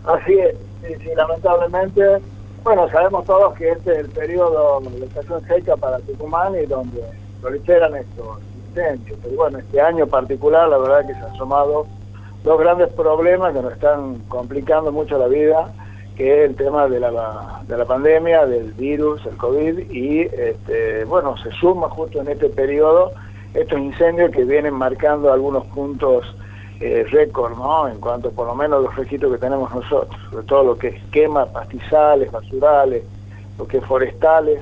Así es, sí, sí, lamentablemente, bueno, sabemos todos que este es el periodo de estación seca para Tucumán y donde proliferan estos incendios, pero bueno, este año particular la verdad que se han sumado dos grandes problemas que nos están complicando mucho la vida, que es el tema de la pandemia, del virus, el COVID, y bueno, se suma justo en este periodo estos incendios que vienen marcando algunos puntos récord, ¿no? En cuanto por lo menos los registros que tenemos nosotros, sobre todo lo que es quema, pastizales, basurales, lo que es forestales,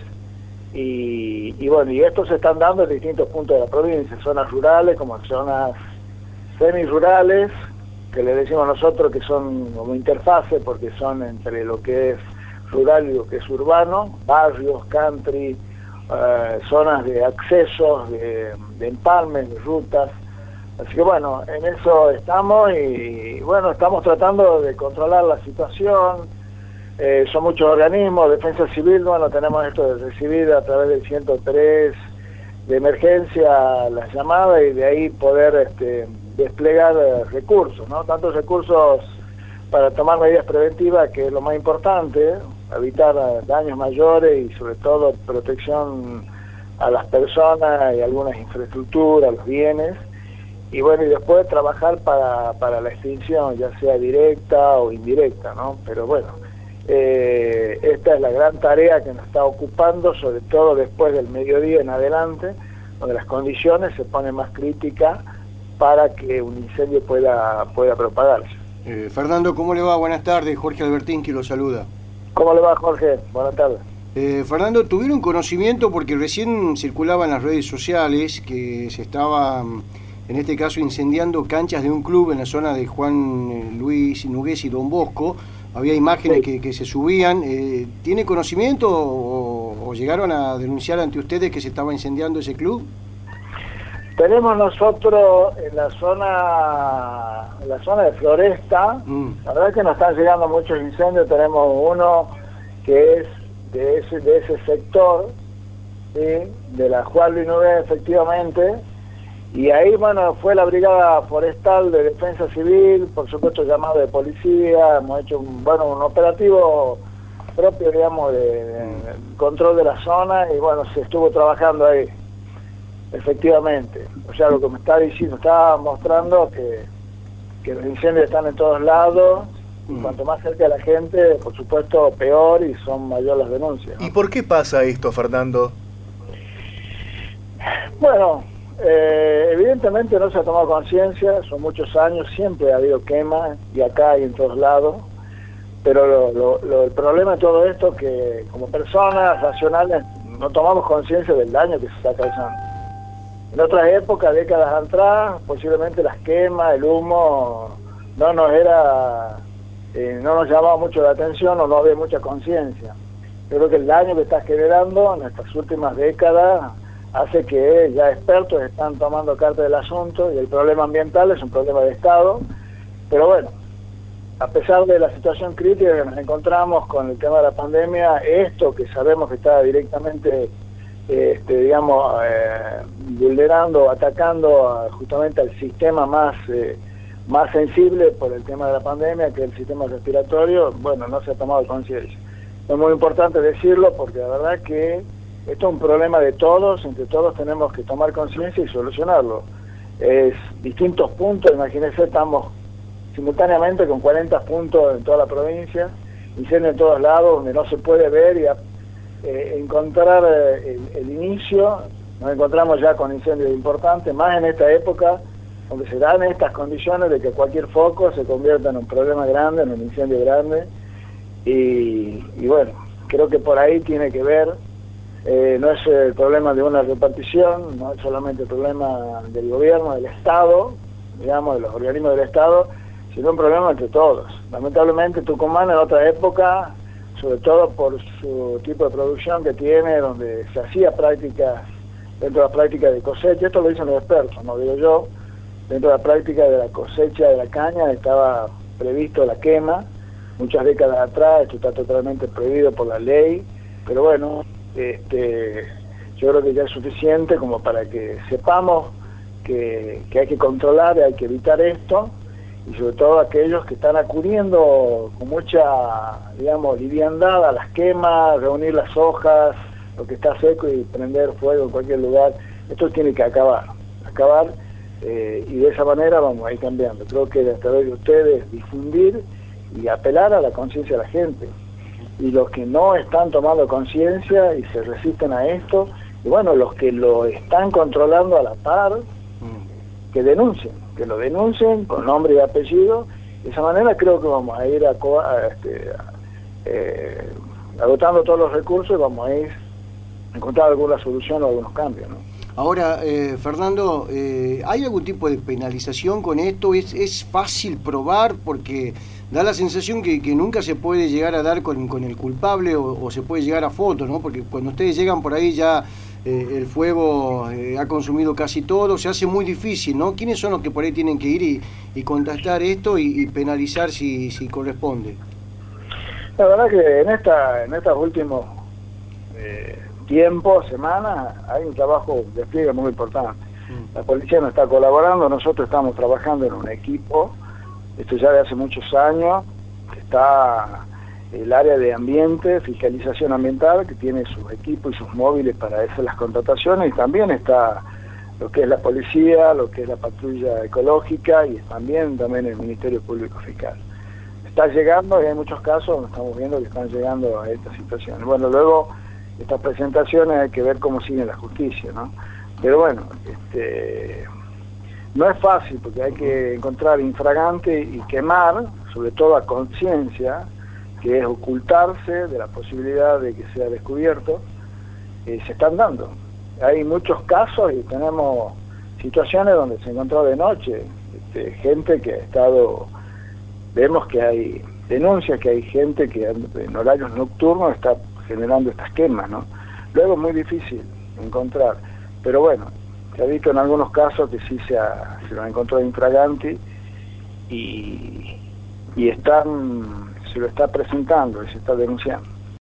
y bueno, y estos se están dando en distintos puntos de la provincia, zonas rurales como zonas semirurales, que le decimos nosotros que son como interfase porque son entre lo que es rural y lo que es urbano, barrios, country, zonas de accesos, de empalmes, de rutas. Así que bueno, en eso estamos y bueno, estamos tratando de controlar la situación. Son muchos organismos, Defensa Civil, bueno, tenemos esto de recibir a través del 103 de emergencia las llamadas y de ahí poder desplegar recursos, ¿no? Tantos recursos para tomar medidas preventivas, que es lo más importante, evitar daños mayores y sobre todo protección a las personas y algunas infraestructuras, los bienes, y bueno, y después trabajar para la extinción, ya sea directa o indirecta, ¿no? Pero bueno, esta es la gran tarea que nos está ocupando, sobre todo después del mediodía en adelante, donde las condiciones se ponen más críticas para que un incendio pueda propagarse. Fernando, ¿cómo le va? Buenas tardes, Jorge Albertín que lo saluda. ¿Cómo le va, Jorge? Buenas tardes. Fernando, ¿tuvieron conocimiento, porque recién circulaba en las redes sociales que se estaba, en este caso, incendiando canchas de un club en la zona de Juan Luis Nugués y Don Bosco? Había imágenes sí. que se subían. ¿Tiene conocimiento o llegaron a denunciar ante ustedes que se estaba incendiando ese club? Tenemos nosotros en la zona de Floresta, la verdad es que nos están llegando muchos incendios. Tenemos uno que es de ese sector, ¿sí? De la Juan Luis Nugués, efectivamente, y ahí, bueno, fue la Brigada Forestal de Defensa Civil, por supuesto llamado de policía, hemos hecho un operativo propio, digamos, de control de la zona, y bueno, se estuvo trabajando ahí, efectivamente. O sea, lo que me está diciendo, está mostrando que los incendios están en todos lados, y cuanto más cerca de la gente, por supuesto, peor, y son mayores las denuncias, ¿no? ¿Y por qué pasa esto, Fernando? Bueno, evidentemente no se ha tomado conciencia, son muchos años, siempre ha habido quema, y acá y en todos lados, pero el problema de todo esto es que como personas racionales no tomamos conciencia del daño que se está causando. En otras épocas, décadas atrás, posiblemente las quemas, el humo, no nos llamaba mucho la atención o no había mucha conciencia. Yo creo que el daño que está generando en estas últimas décadas hace que ya expertos están tomando carta del asunto, y el problema ambiental es un problema de Estado. Pero bueno, a pesar de la situación crítica que nos encontramos con el tema de la pandemia, esto que sabemos que está directamente vulnerando, atacando justamente al sistema más sensible por el tema de la pandemia, que es el sistema respiratorio, bueno, no se ha tomado conciencia. Es muy importante decirlo porque la verdad que esto es un problema de todos, entre todos tenemos que tomar conciencia y solucionarlo. Es distintos puntos, imagínense, estamos simultáneamente con 40 puntos en toda la provincia, incendios en todos lados, donde no se puede ver y encontrar el inicio. Nos encontramos ya con incendios importantes, más en esta época, donde se dan estas condiciones de que cualquier foco se convierta en un problema grande, en un incendio grande, y bueno, creo que por ahí tiene que ver. No es el problema de una repartición, no es solamente el problema del gobierno, del Estado, digamos, de los organismos del Estado, sino un problema entre todos. Lamentablemente Tucumán en otra época, sobre todo por su tipo de producción que tiene, donde se hacía prácticas, dentro de la práctica de cosecha, esto lo dicen los expertos, no digo yo, dentro de la práctica de la cosecha de la caña estaba previsto la quema, muchas décadas atrás, esto está totalmente prohibido por la ley, pero bueno, yo creo que ya es suficiente como para que sepamos que hay que controlar, hay que evitar esto, y sobre todo aquellos que están acudiendo con mucha, digamos, liviandad a las quemas, reunir las hojas, lo que está seco y prender fuego en cualquier lugar. Esto tiene que acabar, y de esa manera vamos a ir cambiando. Creo que a través de ustedes difundir y apelar a la conciencia de la gente. Y los que no están tomando conciencia y se resisten a esto, y bueno, los que lo están controlando a la par, que lo denuncien con nombre y apellido. De esa manera creo que vamos a ir agotando todos los recursos y vamos a ir a encontrar alguna solución o algunos cambios, ¿no? Ahora, Fernando, ¿hay algún tipo de penalización con esto? ¿Es fácil probar? Porque da la sensación que nunca se puede llegar a dar con el culpable o se puede llegar a fotos, ¿no? Porque cuando ustedes llegan por ahí ya el fuego ha consumido casi todo, se hace muy difícil, ¿no? ¿Quiénes son los que por ahí tienen que ir y contestar esto y penalizar si corresponde? La verdad que en estos últimos tiempos, semanas, hay un trabajo de despliegue muy importante. La policía nos está colaborando, nosotros estamos trabajando en un equipo, esto ya de hace muchos años, que está el área de ambiente, fiscalización ambiental, que tiene sus equipos y sus móviles para hacer las contrataciones, y también está lo que es la policía, lo que es la patrulla ecológica, y también el Ministerio Público Fiscal. Está llegando, y hay muchos casos donde estamos viendo que están llegando a esta situación. Bueno, luego estas presentaciones hay que ver cómo sigue la justicia, ¿no? Pero bueno, no es fácil, porque hay que encontrar infragante y quemar, sobre todo a conciencia, que es ocultarse de la posibilidad de que sea descubierto, se están dando. Hay muchos casos y tenemos situaciones donde se encontró de noche, gente que ha estado, vemos que hay denuncias, que hay gente que en horarios nocturnos está generando estas quemas, ¿no? Luego es muy difícil encontrar, pero bueno, se ha visto en algunos casos que sí se lo encontró infragante y se lo está presentando y se está denunciando.